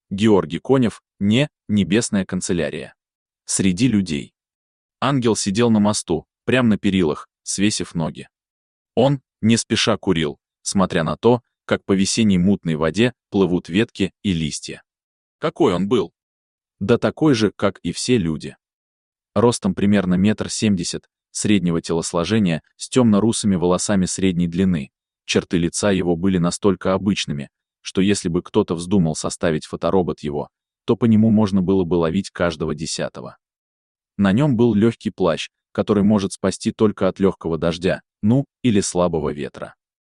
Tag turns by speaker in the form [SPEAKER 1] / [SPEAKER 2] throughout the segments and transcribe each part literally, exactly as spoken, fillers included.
[SPEAKER 1] Георгий Конев, не, небесная канцелярия. Среди людей. Ангел сидел на мосту, прямо на перилах, свесив ноги. Он, не спеша курил, смотря на то, как по весенней мутной воде плывут ветки и листья. Какой он был? Да такой же, как и все люди. Ростом примерно метр семьдесят, среднего телосложения, с темно-русыми волосами средней длины. Черты лица его были настолько обычными, что если бы кто-то вздумал составить фоторобот его, то по нему можно было бы ловить каждого десятого. На нем был легкий плащ, который может спасти только от легкого дождя, ну, или слабого ветра.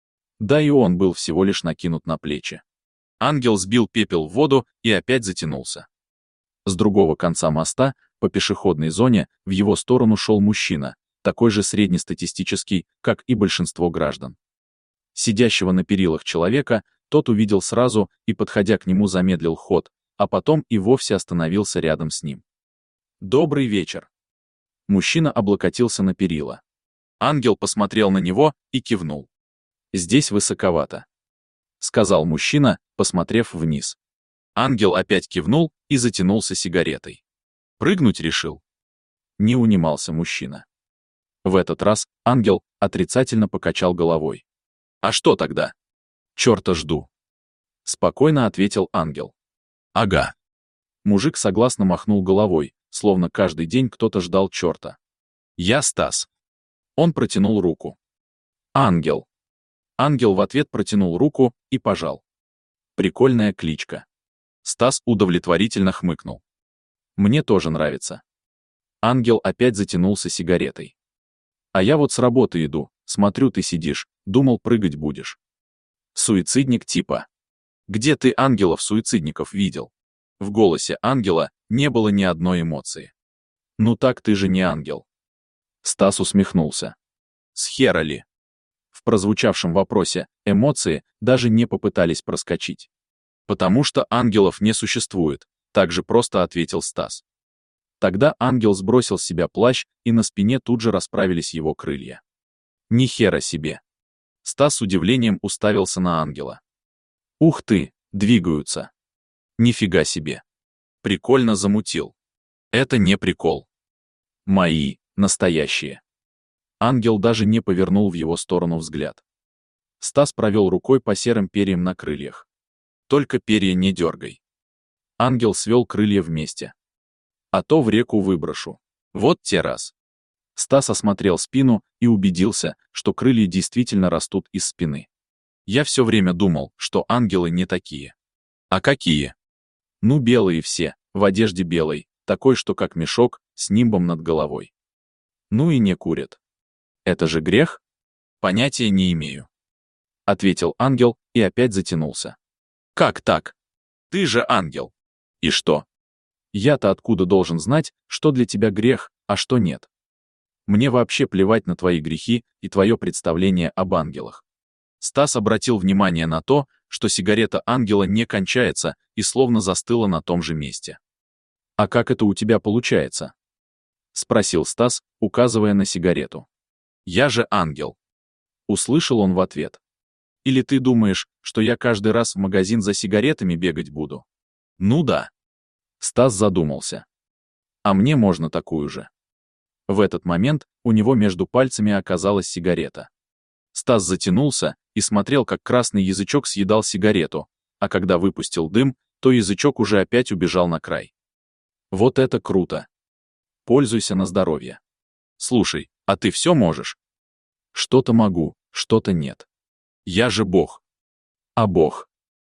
[SPEAKER 1] Да и он был всего лишь накинут на плечи. Ангел сбил пепел в воду и опять затянулся. С другого конца моста, по пешеходной зоне, в его сторону шел мужчина, такой же среднестатистический, как и большинство граждан. Сидящего на перилах человека тот увидел сразу и, подходя к нему, замедлил ход, а потом и вовсе остановился рядом с ним. «Добрый вечер». Мужчина облокотился на перила. Ангел посмотрел на него и кивнул. «Здесь высоковато», — сказал мужчина, посмотрев вниз. Ангел опять кивнул и затянулся сигаретой. «Прыгнуть решил?» Не унимался мужчина. В этот раз ангел отрицательно покачал головой. «А что тогда?» «Чёрта жду», — спокойно ответил ангел. «Ага». Мужик согласно махнул головой, словно каждый день кто-то ждал чёрта. «Я Стас». Он протянул руку. «Ангел». Ангел в ответ протянул руку и пожал. Прикольная кличка. Стас удовлетворительно хмыкнул. «Мне тоже нравится». Ангел опять затянулся сигаретой. «А я вот с работы иду, смотрю, ты сидишь, думал, прыгать будешь. Суицидник типа. Где ты ангелов-суицидников видел?» В голосе ангела не было ни одной эмоции. «Ну так ты же не ангел». Стас усмехнулся. «С хера ли?» В прозвучавшем вопросе эмоции даже не попытались проскочить. «Потому что ангелов не существует», так же просто ответил Стас. Тогда ангел сбросил с себя плащ, и на спине тут же расправились его крылья. «Ни хера себе!» Стас с удивлением уставился на ангела. «Ух ты, двигаются! Нифига себе! Прикольно замутил! Это не прикол! Мои, настоящие!» Ангел даже не повернул в его сторону взгляд. Стас провел рукой по серым перьям на крыльях. «Только перья не дергай!» Ангел свел крылья вместе. «А то в реку выброшу. Вот те раз». Стас осмотрел спину и убедился, что крылья действительно растут из спины. «Я все время думал, что ангелы не такие». «А какие?» «Ну, белые все, в одежде белой, такой, что как мешок, с нимбом над головой. Ну и не курят». «Это же грех?» «Понятия не имею», — ответил ангел и опять затянулся. «Как так? Ты же ангел. И что?» «Я-то откуда должен знать, что для тебя грех, а что нет? Мне вообще плевать на твои грехи и твое представление об ангелах». Стас обратил внимание на то, что сигарета ангела не кончается и словно застыла на том же месте. «А как это у тебя получается?» — спросил Стас, указывая на сигарету. «Я же ангел», — услышал он в ответ. «Или ты думаешь, что я каждый раз в магазин за сигаретами бегать буду?» «Ну да». Стас задумался. «А мне можно такую же». В этот момент у него между пальцами оказалась сигарета. Стас затянулся и смотрел, как красный язычок съедал сигарету, а когда выпустил дым, то язычок уже опять убежал на край. «Вот это круто! Пользуйся на здоровье. Слушай, а ты все можешь?» «Что-то могу, что-то нет. Я же Бог». «А Бог?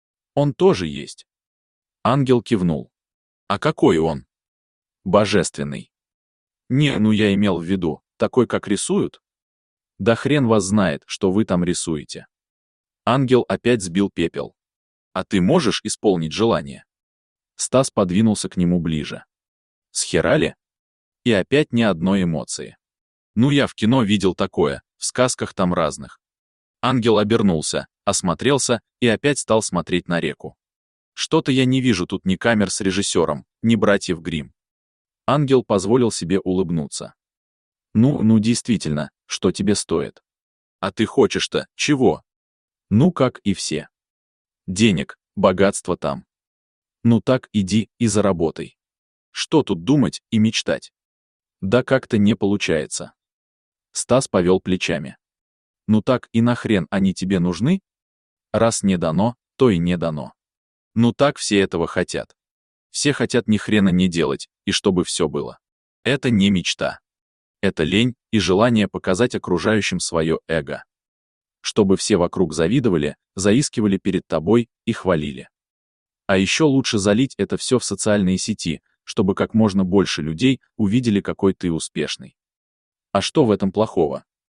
[SPEAKER 1] Он тоже есть?» Ангел кивнул. «А какой он?» «Божественный». «Не, ну я имел в виду, такой, как рисуют?» «Да хрен вас знает, что вы там рисуете». Ангел опять сбил пепел. «А ты можешь исполнить желание?» Стас подвинулся к нему ближе. «Схерали?» И опять ни одной эмоции. «Ну я в кино видел такое, в сказках там разных». Ангел обернулся, осмотрелся и опять стал смотреть на реку. «Что-то я не вижу тут ни камер с режиссером, ни братьев Гримм». Ангел позволил себе улыбнуться. «Ну, ну действительно, что тебе стоит? А ты хочешь-то чего?» «Ну, как и все. Денег, богатство там». Ну так иди и заработай. Что тут думать и мечтать? Да как-то не получается. Стас повел плечами. Ну так и нахрен они тебе нужны? Раз не дано, то и не дано. Ну так все этого хотят. Все хотят ни хрена не делать, и чтобы все было. Это не мечта. Это лень и желание показать окружающим свое эго. Чтобы все вокруг завидовали, заискивали перед тобой и хвалили. А еще лучше залить это все в социальные сети, чтобы как можно больше людей увидели, какой ты успешный. А что в этом плохого?